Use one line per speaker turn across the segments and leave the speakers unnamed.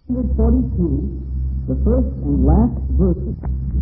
142, the first and last verses.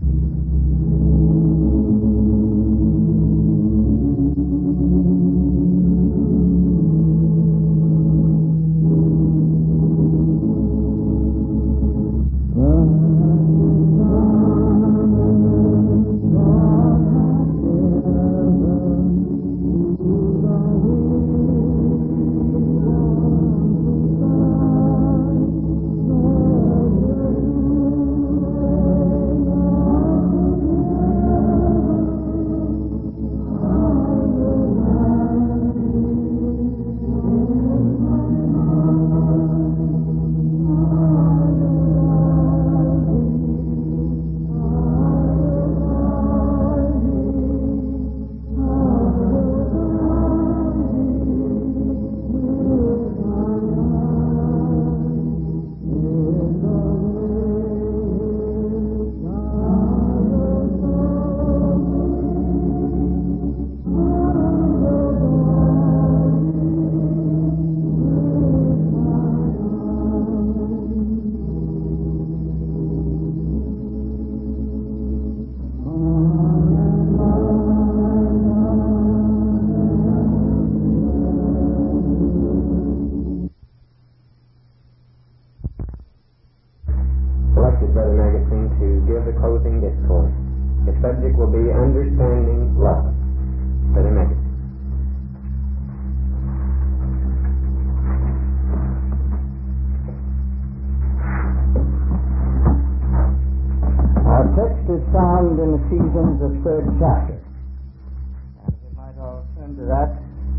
Found in Ephesians, the 3rd chapter. And we might all turn to that.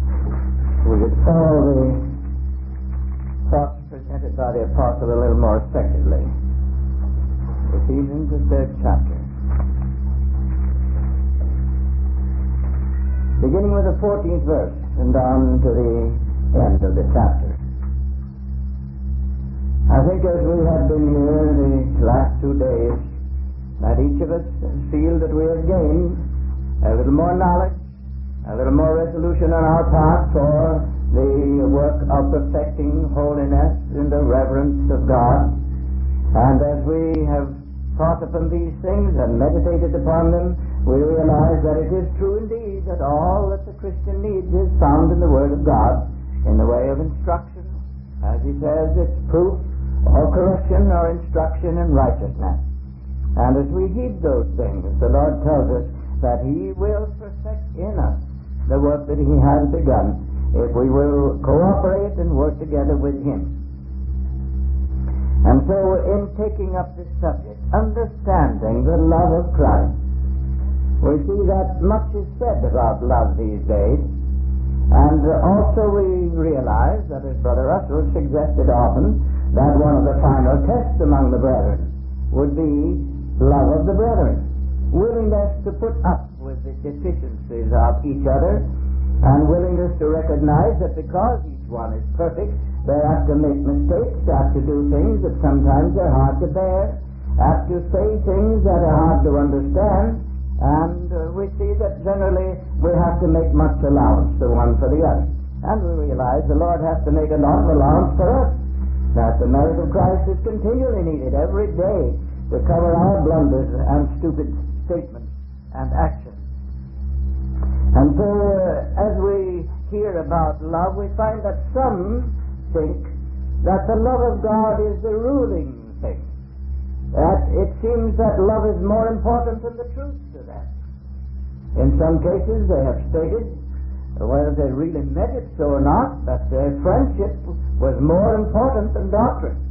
We would follow the thoughts presented by the Apostle a little more effectively. Ephesians, the 3rd chapter. Beginning with the 14th verse and down to the end of the chapter. I think as we have been here the last 2 days, that each of us feel that we have gained a little more knowledge, a little more resolution on our part for the work of perfecting holiness in the reverence of God. And as we have thought upon these things and meditated upon them, we realize that it is true indeed that all that the Christian needs is found in the Word of God in the way of instruction. As he says, it's proof or correction or instruction in righteousness. And as we heed those things, the Lord tells us that He will perfect in us the work that He has begun if we will cooperate and work together with Him. And so in taking up this subject, understanding the love of Christ, we see that much is said about love these days. And also we realize that, as Brother Russell suggested often, that one of the final tests among the brethren would be love of the brethren, willingness to put up with the deficiencies of each other, and willingness to recognize that because each one is perfect, they have to make mistakes, have to do things that sometimes are hard to bear, have to say things that are hard to understand, and we see that generally we have to make much allowance the one for the other. And we realize the Lord has to make a lot of allowance for us, that the merit of Christ is continually needed every day to cover our blunders and stupid statements and actions. And so as we hear about love, we find that some think that the love of God is the ruling thing, that it seems that love is more important than the truth to them. In some cases they have stated, whether they really meant it so or not, that their friendship was more important than doctrine.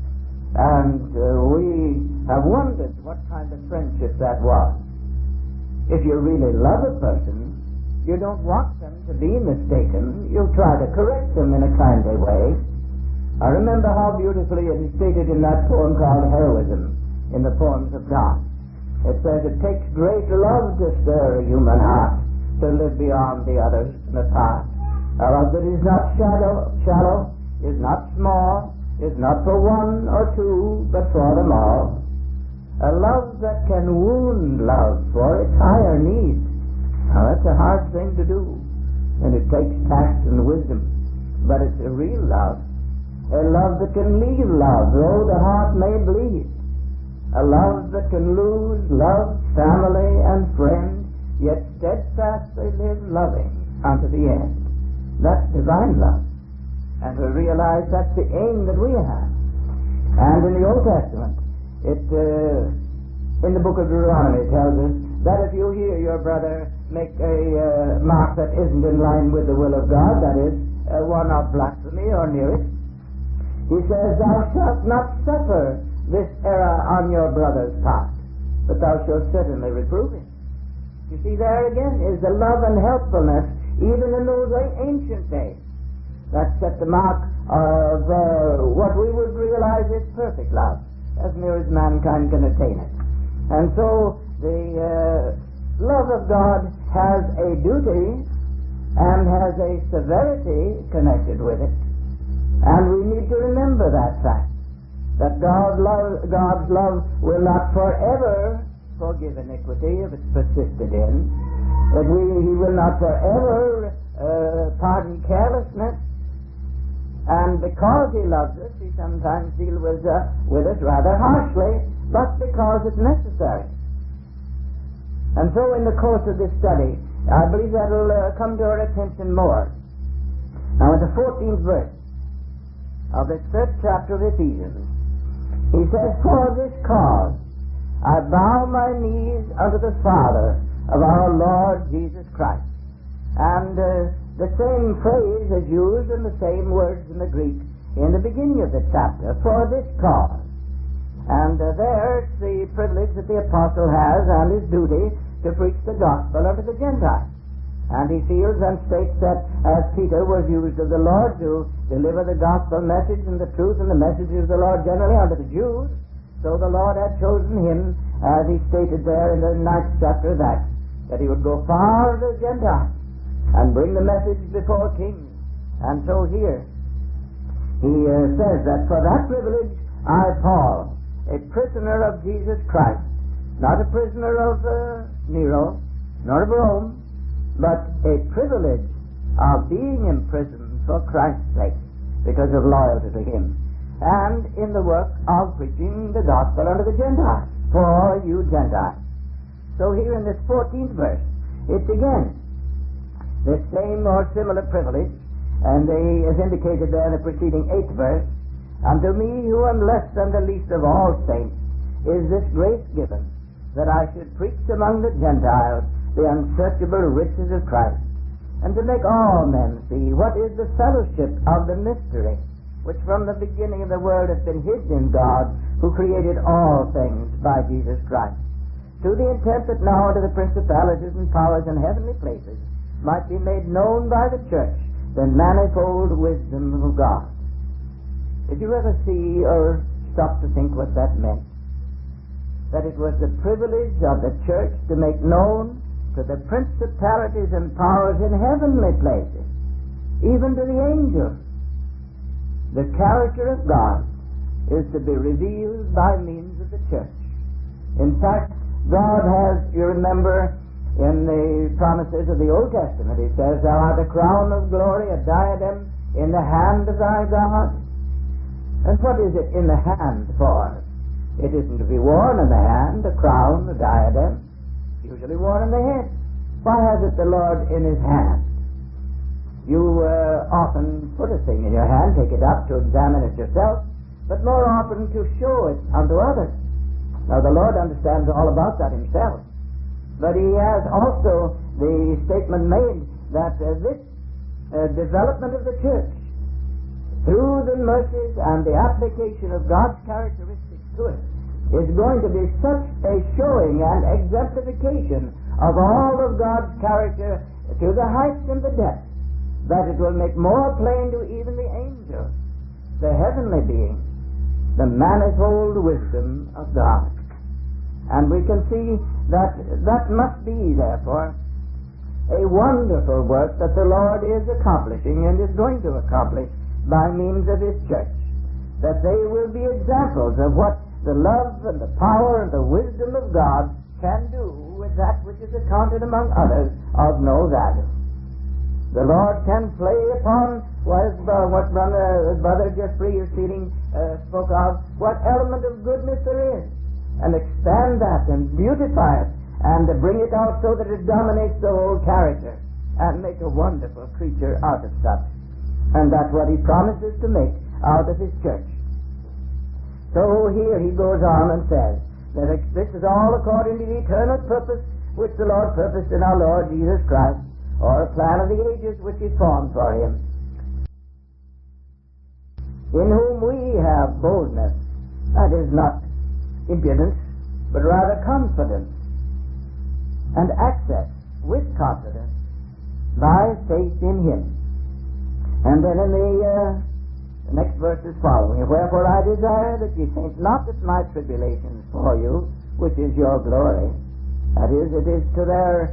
And we have wondered what kind of friendship that was. If you really love a person, you don't want them to be mistaken. You'll try to correct them in a kindly way. I remember how beautifully it is stated in that poem called Heroism in the Poems of God. It says, it takes great love to stir a human heart, to live beyond the others in the past. A love that is not shallow, is not small, is not for one or two, but for them all. A love that can wound love for its higher needs. Now that's a hard thing to do, and it takes tact and wisdom, but it's a real love. A love that can leave love, though the heart may bleed. A love that can lose love, family, and friend, yet steadfastly live loving unto the end. That's divine love. And we realize that's the aim that we have. And in the Old Testament, in the book of Deuteronomy, tells us that if you hear your brother make a mark that isn't in line with the will of God, that is, one of blasphemy or near it, he says, thou shalt not suffer this error on your brother's part, but thou shalt certainly reprove him. You see, there again is the love and helpfulness, even in those ancient days, that set the mark of what we would realize is perfect love, as near as mankind can attain it. And so the love of God has a duty and has a severity connected with it. And we need to remember that fact, that God's love will not forever forgive iniquity if it's persisted in, that He will not forever pardon carelessness, and because He loves us, He sometimes deals with us rather harshly, but because it's necessary. And so in the course of this study, I believe that will come to our attention more. Now in the 14th verse of the 3rd chapter of Ephesians, he says, for this cause I bow my knees unto the Father of our Lord Jesus Christ. And the same phrase is used in the same words in the Greek in the beginning of the chapter, for this cause. And there's the privilege that the apostle has and his duty to preach the gospel unto the Gentiles. And he feels and states that as Peter was used of the Lord to deliver the gospel message and the truth and the messages of the Lord generally unto the Jews, so the Lord had chosen him, as he stated there in the 9th chapter of Acts, that he would go far to the Gentiles and bring the message before kings. And so here he says that for that privilege I, Paul, a prisoner of Jesus Christ, not a prisoner of Nero, nor of Rome, but a privilege of being imprisoned for Christ's sake because of loyalty to Him, and in the work of preaching the gospel unto the Gentiles, for you Gentiles. So here in this 14th verse, it's again the same or similar privilege, and is indicated there in the preceding 8th verse. Unto me, who am less than the least of all saints, is this grace given, that I should preach among the Gentiles the unsearchable riches of Christ, and to make all men see what is the fellowship of the mystery, which from the beginning of the world has been hid in God, who created all things by Jesus Christ, to the intent that now to the principalities and powers in heavenly places might be made known by the church the manifold wisdom of God. Did you ever see or stop to think what that meant? That it was the privilege of the church to make known to the principalities and powers in heavenly places, even to the angels, the character of God is to be revealed by means of the church. In fact, God has, you remember, in the promises of the Old Testament, He says, thou art a crown of glory, a diadem in the hand of thy God. And what is it in the hand for? It isn't to be worn in the hand, a crown, a diadem, usually worn in the head. Why has it the Lord in His hand? You often put a thing in your hand, take it up to examine it yourself, but more often to show it unto others. Now the Lord understands all about that Himself, but He has also the statement made that this development of the church, through the mercies and the application of God's characteristics to it, is going to be such a showing and exemplification of all of God's character to the heights and the depths, that it will make more plain to even the angels, the heavenly beings, the manifold wisdom of God. And we can see that that must be, therefore, a wonderful work that the Lord is accomplishing and is going to accomplish by means of His church, that they will be examples of what the love and the power and the wisdom of God can do with that which is accounted among others of no value. The Lord can play upon what Brother Jeffrey spoke of, what element of goodness there is, and expand that and beautify it and bring it out so that it dominates the whole character and make a wonderful creature out of such. And that's what he promises to make out of his church. So here he goes on and says that this is all according to the eternal purpose which the Lord purposed in our Lord Jesus Christ, or a plan of the ages which he formed for him, in whom we have boldness, that is not impudence, but rather confidence, and access with confidence by faith in him. And then in the next verses following, wherefore I desire that ye think not that my tribulations for you, which is your glory, that is, it is to their,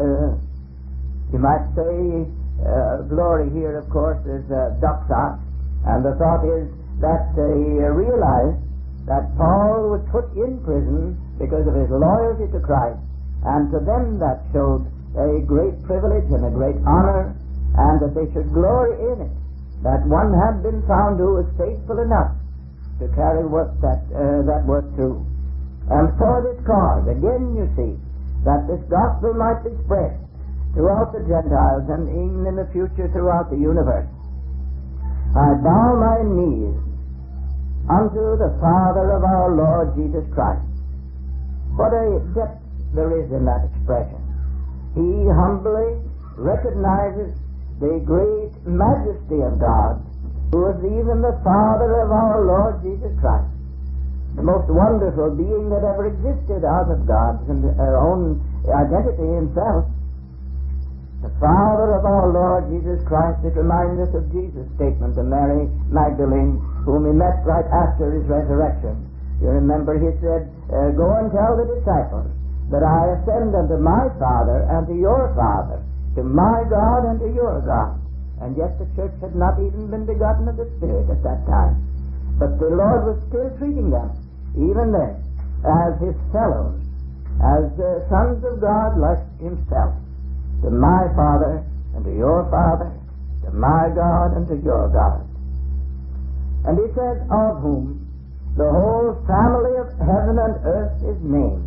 you might say, glory here, of course, is doxa. And the thought is that they realized that Paul was put in prison because of his loyalty to Christ, and to them that showed a great privilege and a great honor, and that they should glory in it, that one had been found who was faithful enough to carry work that was true. And for this cause, again you see, that this gospel might be spread throughout the Gentiles and even in the future throughout the universe, I bow my knees unto the Father of our Lord Jesus Christ. What a depth there is in that expression. He humbly recognizes the great majesty of God, who is even the Father of our Lord Jesus Christ, the most wonderful being that ever existed out of God's own identity himself. The Father of our Lord Jesus Christ. It reminds us of Jesus' statement to Mary Magdalene, whom he met right after his resurrection. You remember he said, go and tell the disciples that I ascend unto my Father and to your Father, to my God and to your God. And yet the church had not even been begotten of the Spirit at that time. But the Lord was still treating them, even then, as his fellows, as sons of God like himself. To my Father and to your Father, to my God and to your God. And he says, of whom the whole family of heaven and earth is named.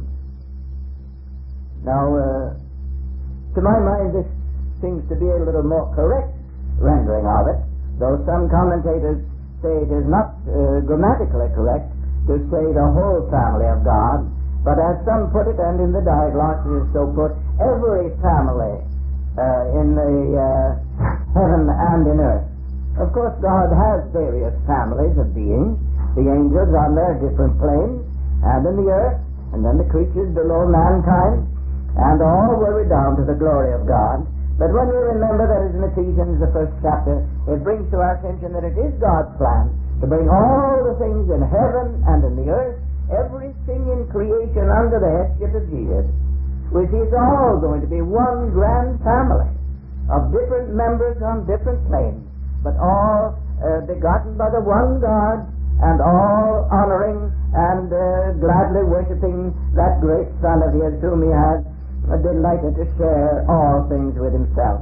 Now, to my mind, this seems to be a little more correct rendering of it, though some commentators say it is not grammatically correct to say the whole family of God, but as some put it, and in the Dialogues it is so put, every family in the heaven and in earth. Of course, God has various families of beings, the angels on their different planes, and in the earth, and then the creatures below mankind, and all were redound to the glory of God. But when we remember that is in Ephesians, the first chapter, it brings to our attention that it is God's plan to bring all the things in heaven and in the earth, everything in creation under the headship of Jesus, which is all going to be one grand family of different members on different planes, but all begotten by the one God, and all honoring and gladly worshiping that great Son of his, whom he has delighted to share all things with himself.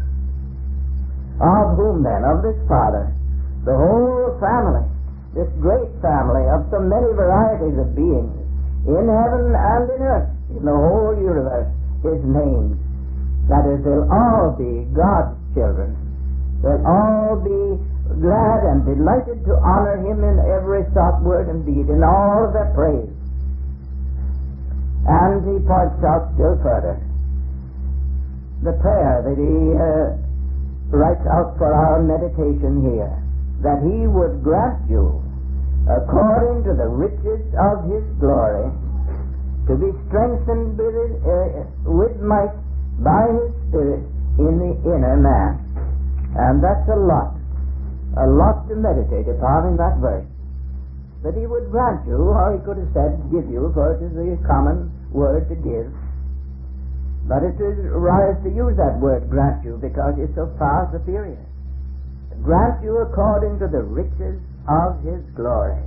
Of whom then, of this Father, the whole family, this great family of so many varieties of beings, in heaven and in earth, in the whole universe, is named. That is, they'll all be God's children. They'll all be glad and delighted to honor him in every thought, word, and deed, in all of their praise. And he points out still further the prayer that he writes out for our meditation here, that he would grant you, according to the riches of his glory, to be strengthened with might by his Spirit in the inner man. And that's a lot to meditate upon in that verse. That he would grant you, or he could have said give you, for it is the common word to give. But it is wise to use that word grant you, because it's so far superior. Grant you according to the riches of his glory.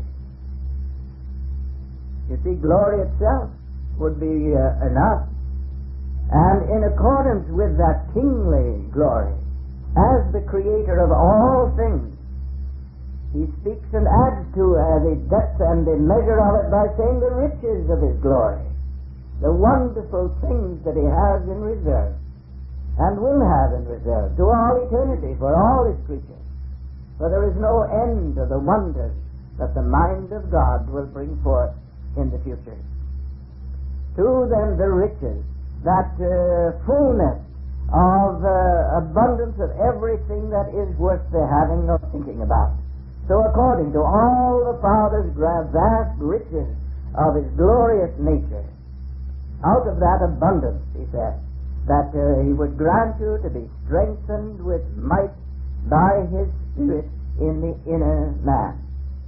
You see, glory itself would be enough. And in accordance with that kingly glory, as the creator of all things, he speaks and adds to the depth and the measure of it by saying the riches of his glory, the wonderful things that he has in reserve and will have in reserve to all eternity for all his creatures. For there is no end to the wonders that the mind of God will bring forth in the future. To them the riches, that fullness of abundance of everything that is worth the having or thinking about. So according to all the Father's vast riches of his glorious nature, out of that abundance, he said, that he would grant you to be strengthened with might by his Spirit in the inner man.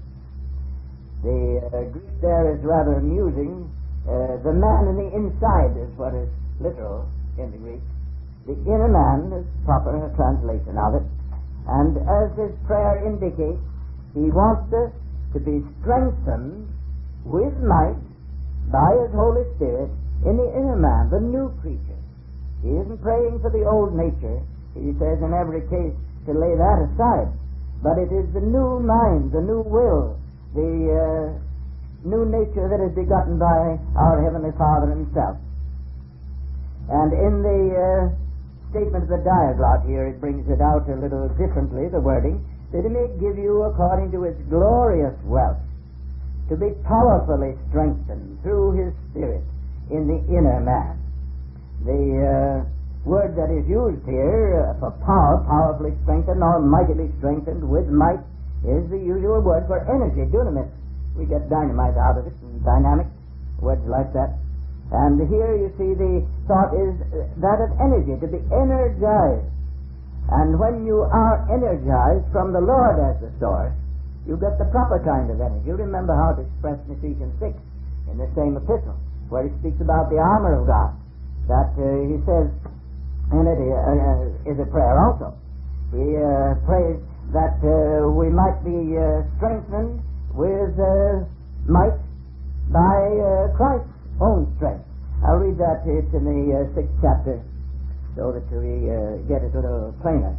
The Greek there is rather amusing. The man in the inside is what is literal in the Greek. The inner man is proper translation of it. And as his prayer indicates, he wants us to be strengthened with might by his Holy Spirit in the inner man, the new creature. He isn't praying for the old nature. He says in every case to lay that aside. But it is the new mind, the new will, the new nature that is begotten by our Heavenly Father himself. And in the statement of the Diaglott here, it brings it out a little differently, the wording, that he may give you according to his glorious wealth to be powerfully strengthened through his Spirit in the inner man. The word that is used here for power, powerfully strengthened or mightily strengthened with might, is the usual word for energy, dunamis. We get dynamite out of it, and dynamic, words like that. And here you see the thought is that of energy, to be energized. And when you are energized from the Lord as the source, you get the proper kind of energy. You remember how it's expressed in Ephesians 6, in the same epistle, where he speaks about the armor of God. That he says, and it is a prayer also. He prays that we might be strengthened with might by Christ's own strength. I'll read that. It's in the 6th chapter, so that we get it a little plainer.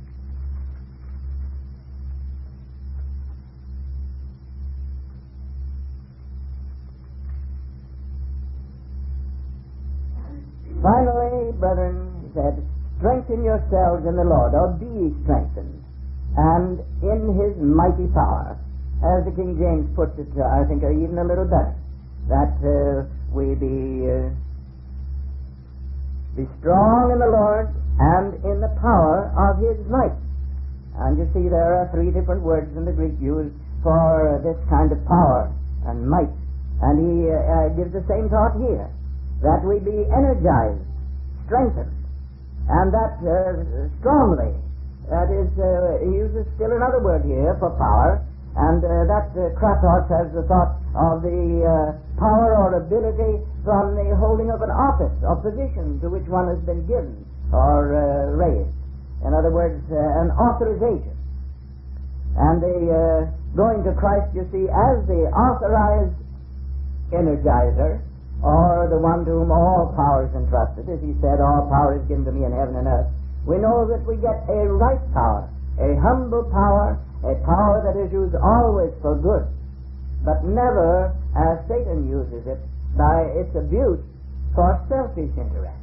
Finally, brethren, he said, strengthen yourselves in the Lord, or be strengthened, and in his mighty power. As the King James puts it, I think even a little better, that we be strong in the Lord and in the power of his might. And you see there are 3 different words in the Greek used for this kind of power and might. And he gives the same thought here, that we be energized, strengthened, and that strongly. That is, he uses still another word here for power, and that Kratos has the thought of the power or ability from the holding of an office or position to which one has been given or raised. In other words, an authorization. And the going to Christ, you see, as the authorized energizer, or the one to whom all power is entrusted. As he said, all power is given to me in heaven and earth. We know that we get a right power, a humble power, a power that is used always for good, but never, as Satan uses it, by its abuse for selfish interest.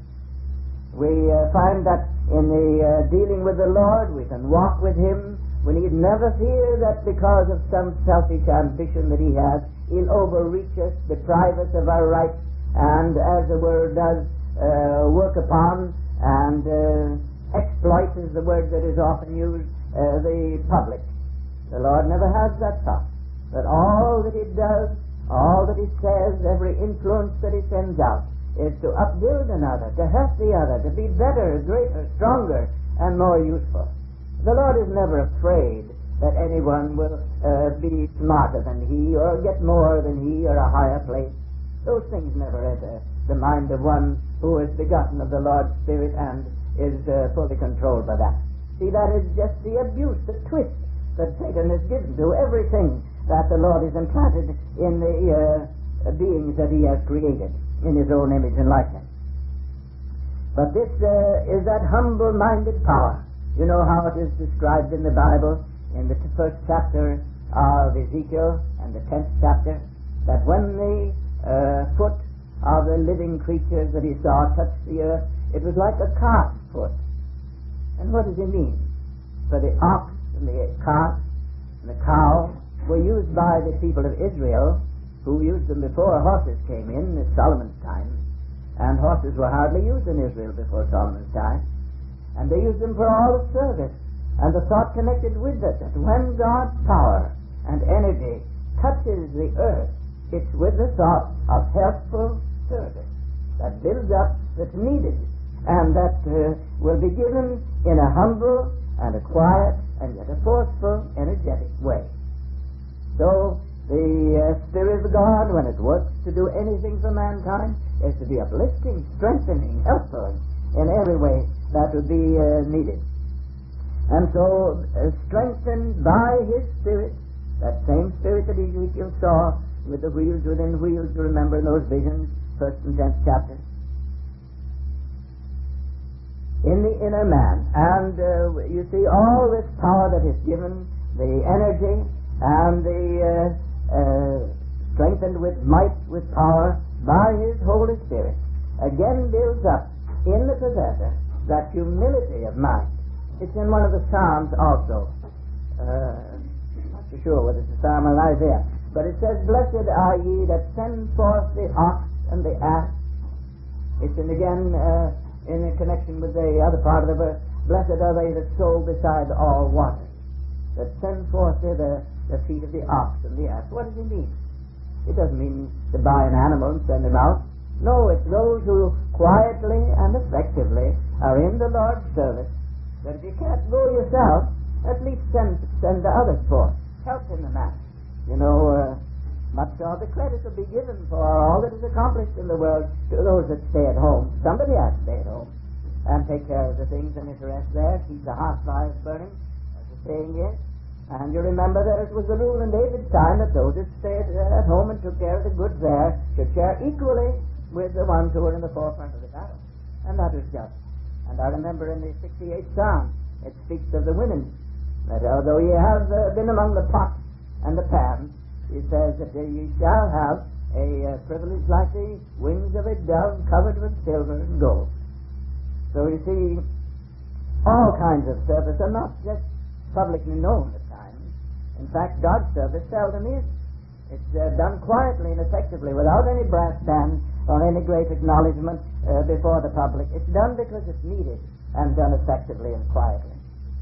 We find that in the dealing with the Lord, we can walk with him. We need never fear that because of some selfish ambition that he has, he'll overreach us, deprive us of our rights, and as the word does, work upon and exploit is the word that is often used, the public. The Lord never has that thought, that all that he does, all that he says, every influence that he sends out, is to upbuild another, to help the other, to be better, greater, stronger, and more useful. The Lord is never afraid that anyone will be smarter than he, or get more than he, or a higher place. Those things never enter the mind of one who is begotten of the Lord's Spirit and is fully controlled by that. See, that is just the abuse, the twist that Satan has given to everything that the Lord has implanted in the beings that he has created in his own image and likeness. But this is that humble-minded power You know how it is described in the Bible, in the first chapter of Ezekiel and the 10th chapter, that when the foot of the living creatures that he saw touched the earth, it was like a calf's foot. And what does he mean? For the ox and the calf and the cow were used by the people of Israel, who used them before horses came in Solomon's time. And horses were hardly used in Israel before Solomon's time. And they used them for all the service. And the thought connected with it, that when God's power and energy touches the earth, it's with the thought of helpful service that builds up, that's needed, and that will be given in a humble and a quiet and yet a forceful, energetic way. So the Spirit of God, when it works to do anything for mankind, is to be uplifting, strengthening, helpful in every way that would be needed. And so, strengthened by His Spirit, that same Spirit that Ezekiel saw with the wheels within wheels, you remember in those visions, 1st and 10th chapter, in the inner man. And you see all this power that is given, the energy and the strengthened with might, with power by His Holy Spirit, again builds up in the possessor that humility of mind. It's in one of the Psalms also. Not so sure whether it's a Psalm or Isaiah, but it says, "Blessed are ye that send forth the ox and the ass." It's again in a connection with the other part of the verse, "Blessed are they that sow beside all waters, that send forth thither the feet of the ox and the ass." What does he mean? It doesn't mean to buy an animal and send him out. No, it's those who quietly and effectively are in the Lord's service, that if you can't go yourself, at least send the others forth. Help in the matter. You know, much of the credit will be given for all that is accomplished in the world to those that stay at home. Somebody has to stay at home and take care of the things and interest there, keep the hearth fires burning, as the saying is. And you remember that it was the rule in David's time that those that stayed at home and took care of the goods there should share equally with the ones who were in the forefront of the battle. And that was just. And I remember in the 68th Psalm, it speaks of the women, that although ye have been among the pots and the pans, it says that ye shall have a privilege like the wings of a dove covered with silver and gold. So you see, all kinds of service are not just publicly known at times. In fact, God's service seldom is. It's done quietly and effectively without any brass band or any great acknowledgement before the public. It's done because it's needed and done effectively and quietly.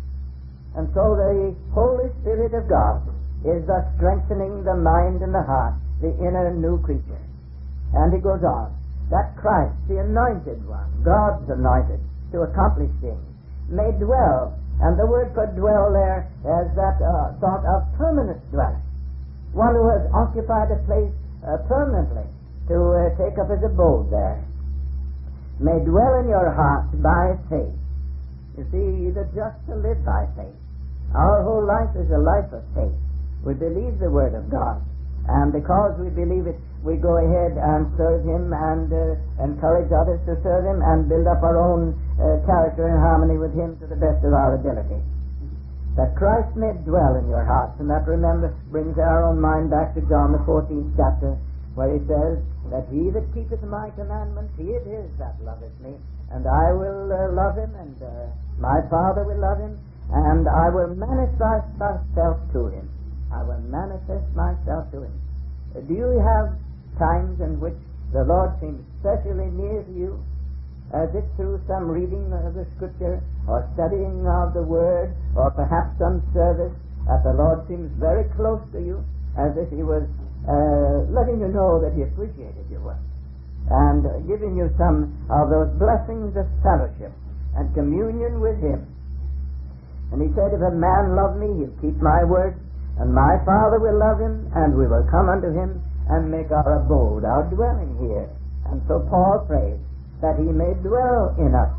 And so the Holy Spirit of God is thus strengthening the mind and the heart, the inner new creature. And he goes on, that Christ, the anointed one, God's anointed to accomplish things, may dwell. And the word for dwell there is that thought of permanent dwelling. One who has occupied a place permanently to take up his abode there, may dwell in your heart by faith. You see, the just shall live by faith. Our whole life is a life of faith. We believe the Word of God, and because we believe it, we go ahead and serve Him and encourage others to serve Him and build up our own character in harmony with Him to the best of our ability. That Christ may dwell in your hearts, and that, remember, brings our own mind back to John the 14th chapter, where he says that he that keepeth my commandments, he it is that loveth me, and I will love him, and my Father will love him, and I will manifest myself to him. I will manifest myself to him. Do you have times in which the Lord seems especially near to you? As if through some reading of the Scripture, or studying of the Word, or perhaps some service, that the Lord seems very close to you, as if He was letting you know that He appreciated your work, and giving you some of those blessings of fellowship and communion with Him. And He said, if a man love me, he'll keep my word, and my Father will love him, and we will come unto him and make our abode, our dwelling here. And so Paul prays that he may dwell in us,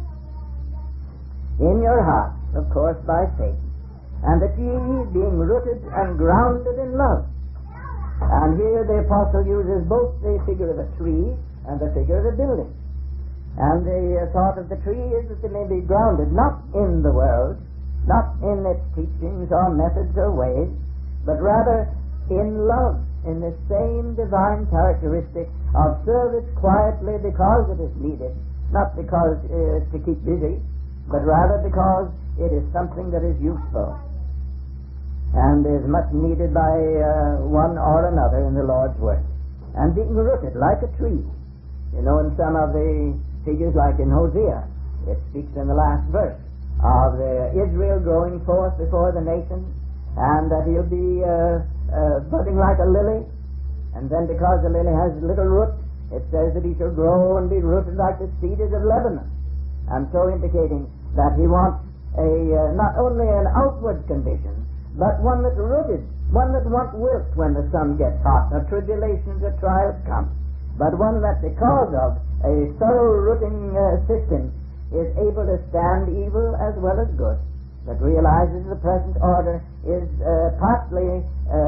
in your hearts, of course, by faith, and that ye, being rooted and grounded in love. And here the apostle uses both the figure of a tree and the figure of a building. And the thought of the tree is that they may be grounded not in the world, not in its teachings or methods or ways, but rather in love, in the same divine characteristic of service quietly because it is needed, not because to keep busy, but rather because it is something that is useful and is much needed by one or another in the Lord's work. And being rooted like a tree. You know, in some of the figures, like in Hosea, it speaks in the last verse of Israel growing forth before the nations, and that he'll be budding like a lily, and then because the lily has little root, it says that he shall grow and be rooted like the cedars of Lebanon. And so indicating that he wants not only an outward condition, but one that's rooted, one that won't wilt when the sun gets hot, or tribulations or trials come, but one that because of a thorough rooting system is able to stand evil as well as good, that realizes the present order is partly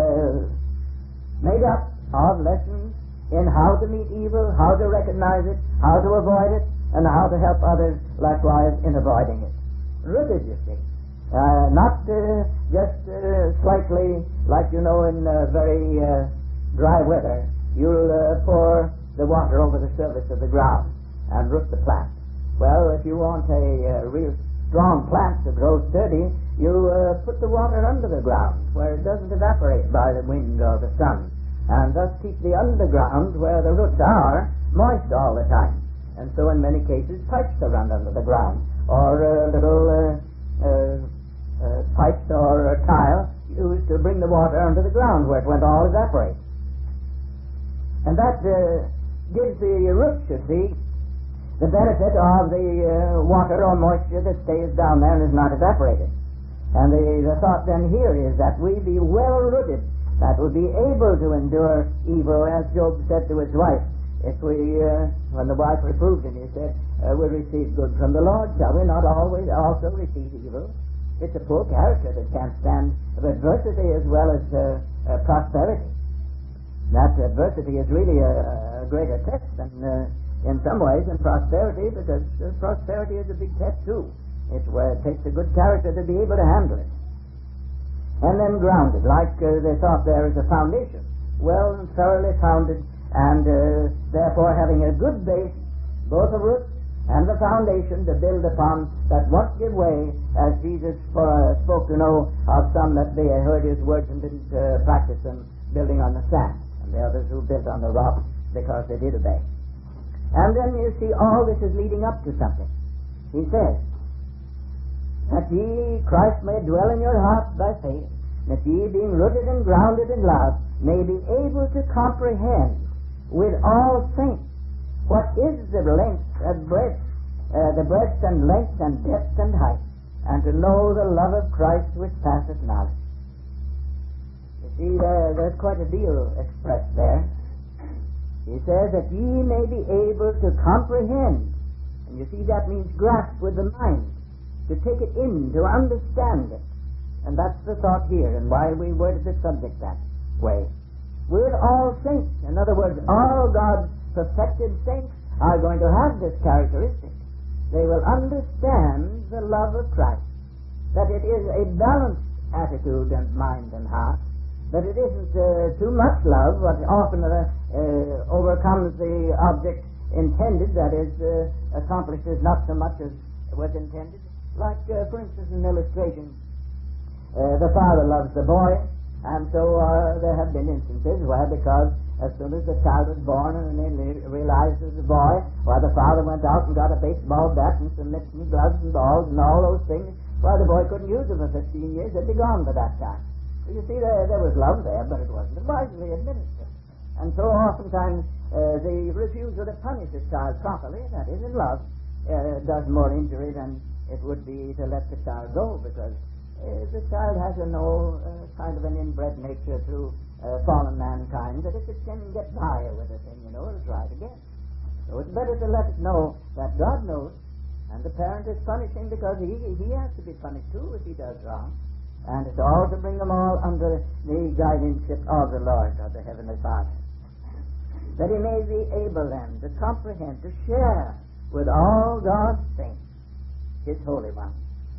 made up of lessons in how to meet evil, how to recognize it, how to avoid it, and how to help others likewise in avoiding it. Rooted, you see. Not just slightly, like you know in very dry weather, you'll pour the water over the surface of the ground and root the plant. Well, if you want a real strong plant to grow sturdy, you put the water under the ground where it doesn't evaporate by the wind or the sun, and thus keep the underground where the roots are moist all the time. And so in many cases pipes are run under the ground, or little pipes or tile used to bring the water under the ground where it won't all evaporate. And that gives the roots, you see, the benefit of the water or moisture that stays down there and is not evaporated. And the thought then here is that we be well rooted, that we be able to endure evil, as Job said to his wife. If we, when the wife reproved him, he said, we receive good from the Lord, shall we not always also receive evil? It's a poor character that can't stand adversity as well as prosperity. That adversity is really a greater test than in some ways than prosperity, because prosperity is a big test too. It takes a good character to be able to handle it. And then grounded, like they thought there is a foundation, well and thoroughly founded, and therefore having a good base, both of roots and the foundation to build upon, that won't give way, as Jesus spoke to know of some that they heard his words and didn't practice them, building on the sand, and the others who built on the rock because they did obey. And then you see all this is leading up to something. He says, that ye, Christ may dwell in your hearts by faith, that ye, being rooted and grounded in love, may be able to comprehend with all saints what is the length and breadth, the breadth and length and depth and height, and to know the love of Christ which passeth knowledge. You see, there's quite a deal expressed there. He says that ye may be able to comprehend, and you see that means grasp with the mind, to take it in, to understand it. And that's the thought here, and why we worded the subject that way. With all saints, in other words, all God's perfected saints are going to have this characteristic. They will understand the love of Christ, that it is a balanced attitude and mind and heart, that it isn't too much love, what often overcomes the object intended, that is, accomplishes not so much as was intended. Like, for instance, an illustration, the father loves the boy, and so there have been instances where, because as soon as the child was born and they realized it was a boy, the father went out and got a baseball bat and some mitts and gloves and balls and all those things. The boy couldn't use them for 15 years. They'd be gone by that time. So you see, there was love there, but it wasn't wisely administered. And so oftentimes the refusal to punish a child properly, that is in love, does more injury than it would be to let the child go, because the child has kind of an inbred nature through fallen mankind, that if it can get by with a thing, it'll try it again. So it's better to let it know that God knows, and the parent is punishing because he has to be punished too if he does wrong. And it's all to bring them all under the guardianship of the Lord, of the Heavenly Father. That he may be able then to comprehend, to share with all God's saints, his holy ones,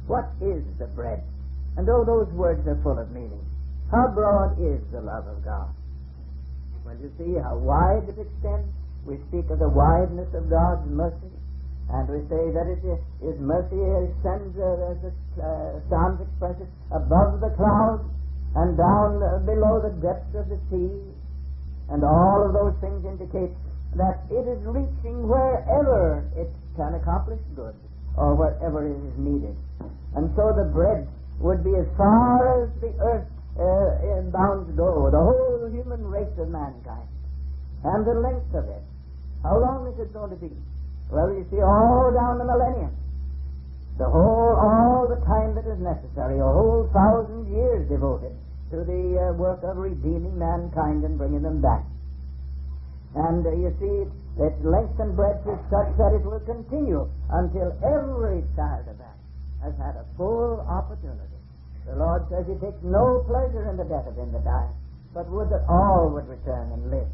What is the breadth? And oh, those words are full of meaning. How broad is the love of God? Well, you see how wide it extends. We speak of the wideness of God's mercy, and we say that His mercy extends, as the Psalms express it, above the clouds and down below the depths of the sea. And all of those things indicate that it is reaching wherever it can accomplish good or wherever it is needed. And so the breadth would be as far as the earth bounds go, the whole human race of mankind. And the length of it, how long is it going to be? Well, you see, all down the millennium. All the time that is necessary, a whole 1,000 years devoted to the work of redeeming mankind and bringing them back. And you see, its length and breadth is such that it will continue until every child of man has had a full opportunity. The Lord says He takes no pleasure in the death of him that dies, but would that all would return and live.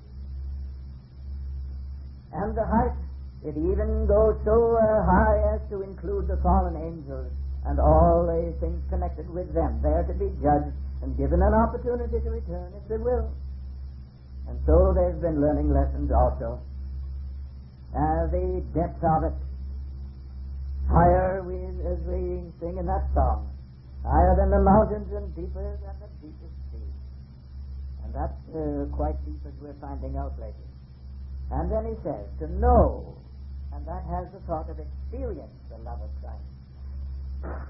And the height, it even goes so high as to include the fallen angels and all the things connected with them. They are to be judged and given an opportunity to return if they will. And so they've been learning lessons also. The depth of it, higher as we sing in that song, higher than the mountains and deeper than the deepest sea. And that's quite deep, as we're finding out lately. And then he says, to know, and that has the thought of experience, the love of Christ.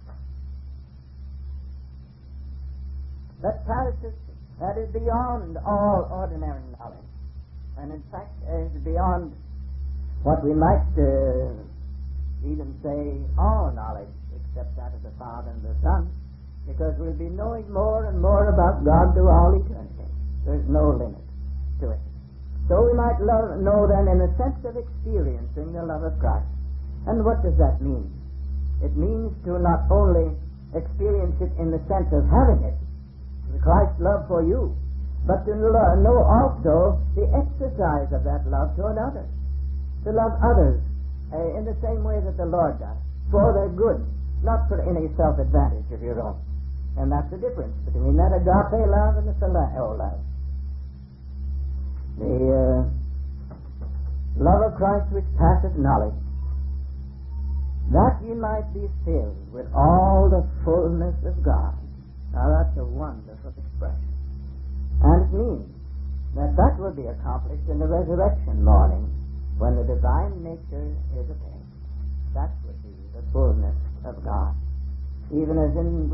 That is beyond all ordinary knowledge, and in fact is beyond what we might even say all knowledge, except that of the Father and the Son, because we'll be knowing more and more about God through all eternity. There's no limit to it. So we might know then in a sense of experiencing the love of Christ. And what does that mean? It means to not only experience it in the sense of having it, Christ's love for you, but to know also the exercise of that love to another. To love others in the same way that the Lord does, for their good, not for any self-advantage of your own. And that's the difference between that agape love and the phileo love. The love of Christ which passeth knowledge, that ye might be filled with all the fullness of God. Now that's a wonderful expression. And it means that will be accomplished in the resurrection morning when the divine nature is attained. That would be the fullness of God. Even as in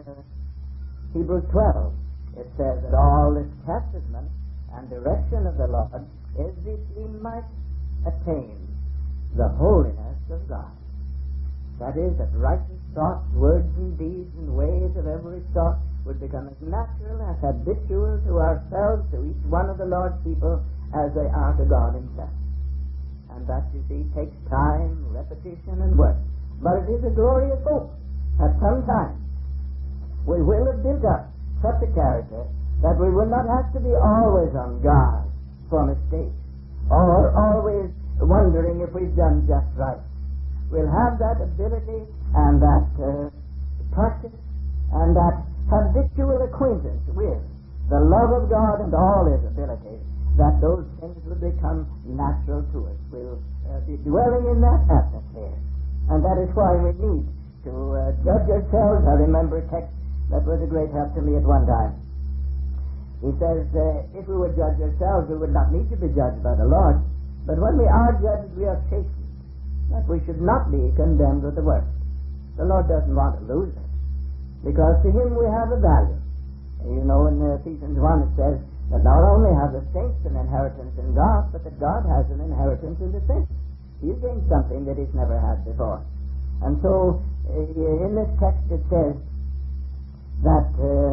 Hebrews 12, it says that all this chastisement and direction of the Lord is that we might attain the holiness of God. That is, that righteous thoughts, words and deeds and ways of every sort would become as natural, as habitual to ourselves, to each one of the Lord's people, as they are to God Himself. And that, you see, takes time, repetition, and work. But it is a glorious hope. At some time, we will have built up such a character that we will not have to be always on guard for mistakes, or always wondering if we've done just right. We'll have that ability and that practice and that habitual acquaintance with the love of God and all His abilities, that those things will become natural to us. We'll be dwelling in that atmosphere. And that is why we need to judge ourselves. I remember a text that was a great help to me at one time. He says, if we would judge ourselves, we would not need to be judged by the Lord. But when we are judged, we are chastened, that we should not be condemned with the worst. The Lord doesn't want to lose us, because to Him we have a value. You know, in Ephesians 1 it says that not only have the saints an inheritance in God, but that God has an inheritance in the saints. He's gained something that He's never had before. And so, in this text it says that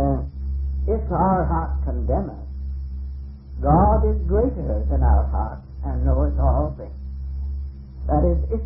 if our heart condemn us, God is greater than our heart and knoweth all things. That is, if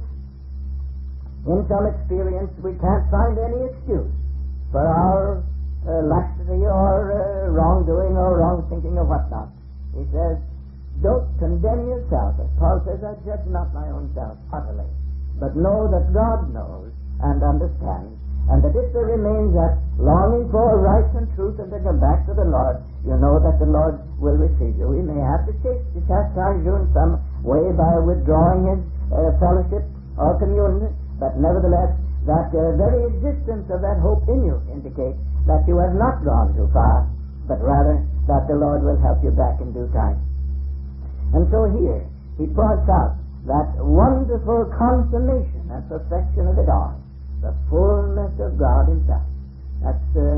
in some experience we can't find any excuse for our laxity or wrongdoing or wrong thinking or whatnot, he says, don't condemn yourself. As Paul says, I judge not my own self utterly, but know that God knows, and understand, and that if there remains that longing for right and truth and to come back to the Lord, you know that the Lord will receive you. He may have to chastise you in some way by withdrawing his fellowship or communion, but nevertheless, that very existence of that hope in you indicates that you have not gone too far, but rather that the Lord will help you back in due time. And so here, he points out that wonderful consummation and perfection of it all, the fullness of God himself. That's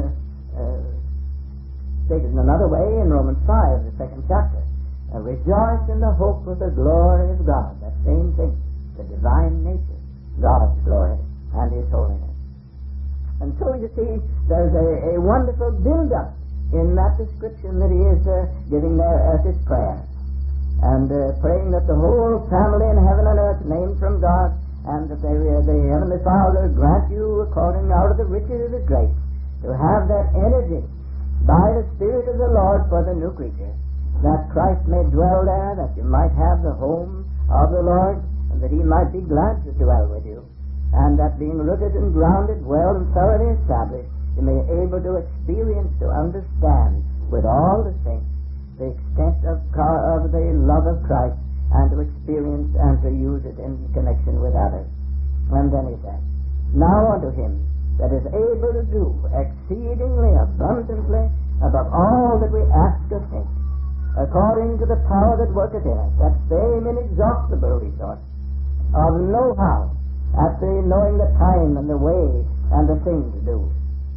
stated in another way in Romans 5, the 2nd chapter. Rejoice in the hope of the glory of God. That same thing, the divine nature, God's glory and his holiness. And so you see, there's a wonderful build-up in that description that he is giving there as his prayer. And praying that the whole family in heaven and earth named from God, and that the Heavenly Father grant you, according out of the riches of his grace, to have that energy by the Spirit of the Lord for the new creature, that Christ may dwell there, that you might have the home of the Lord, and that he might be glad to dwell with you, and that being rooted and grounded, well and thoroughly established, you may be able to experience, to understand with all the saints the extent of the love of Christ, and to experience and to use it in connection with others. And then he says, now unto him that is able to do exceedingly abundantly above all that we ask or think, according to the power that worketh in us, that same inexhaustible resource of know-how, at the knowing the time and the way and the thing to do.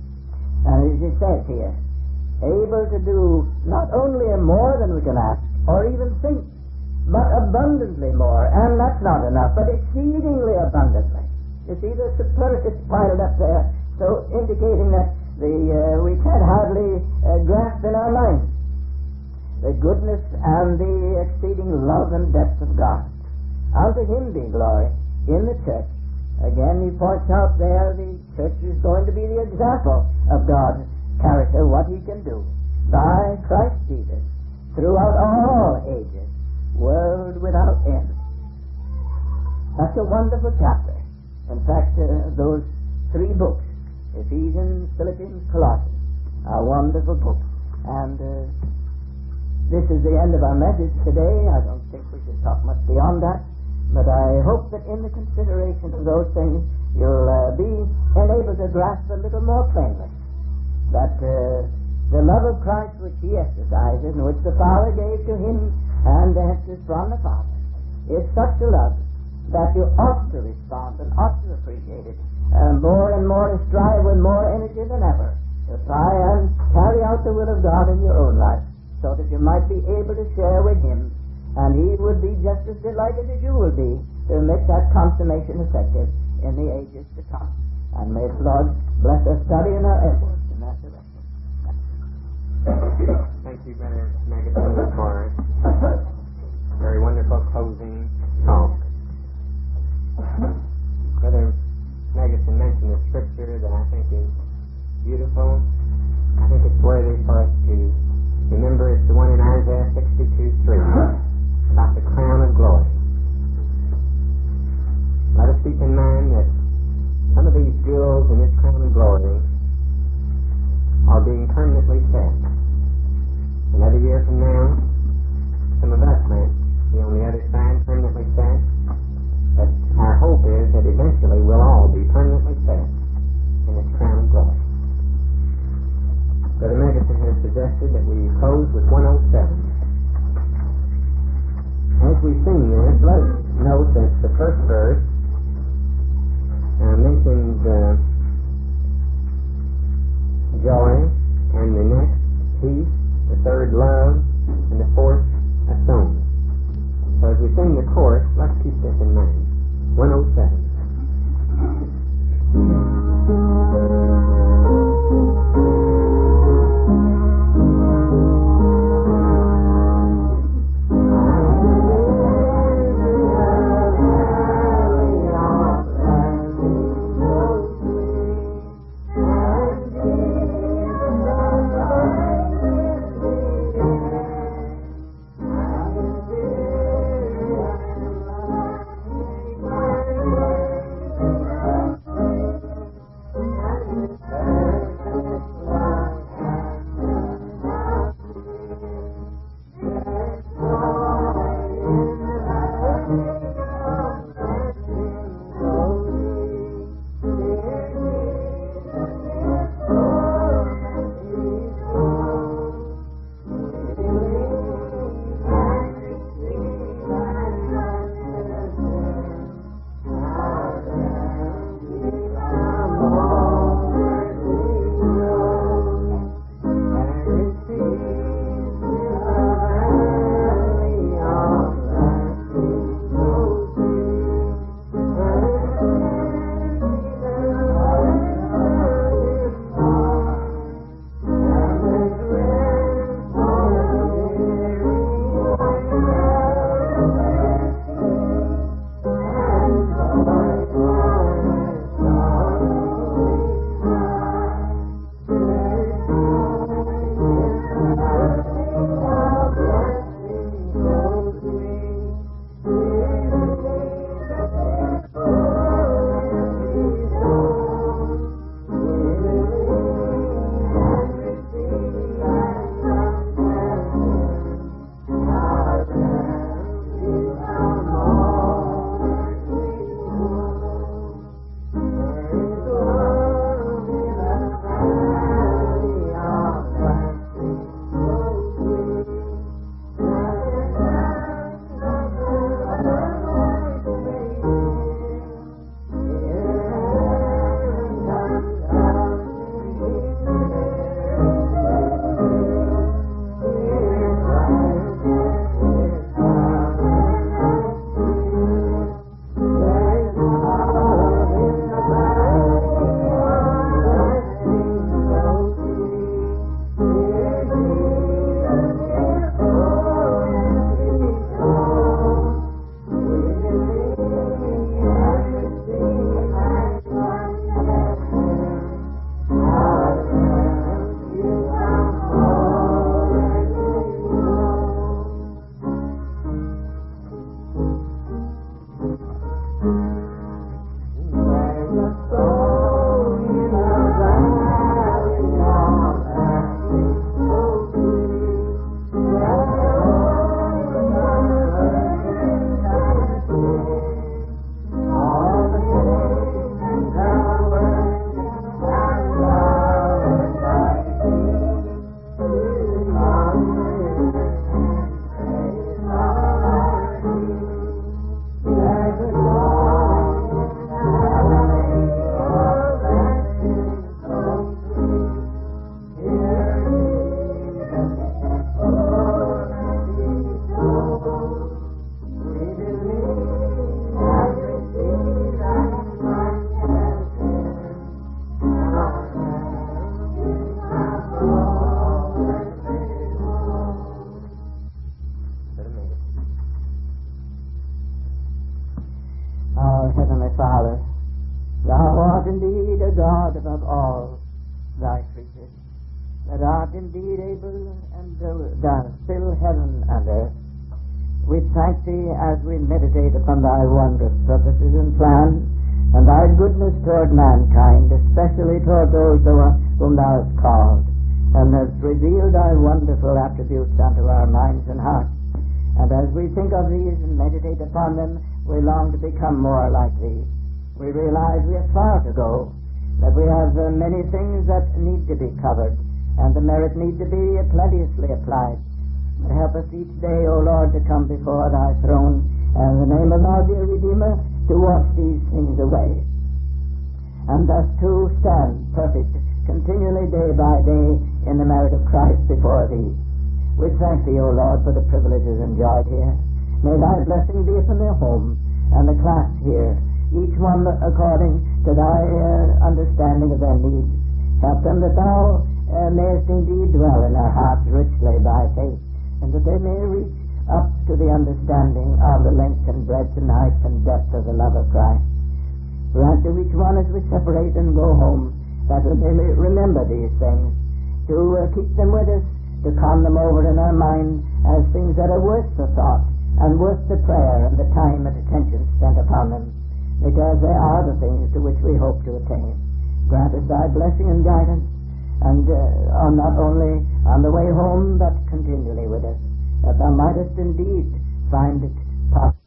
And as he says here, able to do not only more than we can ask or even think, but abundantly more. And that's not enough, but exceedingly abundantly. You see the superlatives piled up there, so indicating that we can't hardly grasp in our minds the goodness and the exceeding love and depth of God. Unto him be glory in the church. Again, he points out there the church is going to be the example of God's character, what he can do by Christ Jesus throughout all ages, world without end. That's a wonderful chapter. In fact, those 3 books, Ephesians, Philippians, Colossians, are wonderful books. And this is the end of our message today. I don't think we should talk much beyond that, but I hope that in the consideration of those things you'll be enabled to grasp a little more plainly that the love of Christ which he exercises and which the Father gave to him and answers from the Father is such a love that you ought to respond and ought to appreciate it more and more, and strive with more energy than ever to try and carry out the will of God in your own life, so that you might be able to share with him, and he would be just as delighted as you will be to make that consummation effective in the ages to come. And may the Lord bless our study and our efforts in that direction.
Thank you, Brother Megaton, for a very wonderful closing talk. Brother Megaton mentioned a scripture that I think is beautiful. I think it's worthy for us to remember. It's the one in Isaiah 62:3 about the crown of glory. Let us keep in mind that some of these jewels in this crown of glory are being permanently set. Another year from now, some of us might be on the other side, permanently set. But our hope is that eventually we'll all be permanently set in this crown of glory. Brother Megaton has suggested that we close with 107. As we sing this, let us note that the first verse
my Father, thou art indeed a God above all thy creatures, that art indeed able and dost fill heaven and earth. We thank thee as we meditate upon thy wondrous purposes and plans, and thy goodness toward mankind, especially toward those whom thou hast called, and hast revealed thy wonderful attributes unto our minds and hearts. And as we think of these and meditate upon them, we long to become more like thee. We realize we have far to go, that we have many things that need to be covered, and the merit need to be plenteously applied. But help us each day, O Lord, to come before thy throne, and in the name of our dear Redeemer, to wash these things away, and thus to stand perfect continually day by day in the merit of Christ before thee. We thank thee, O Lord, for the privileges enjoyed here. May thy blessing be upon their home and the class here, each one according to thy understanding of their needs. Help them that thou mayest indeed dwell in their hearts richly by faith, and that they may reach up to the understanding of the length and breadth and height and depth of the love of Christ. Grant to each one as we separate and go home, that they may remember these things, to keep them with us, to con them over in our mind as things that are worth the thought and worth the prayer and the time and attention spent upon them, because they are the things to which we hope to attain. Grant us thy blessing and guidance, and not only on the way home, but continually with us, that thou mightest indeed find it possible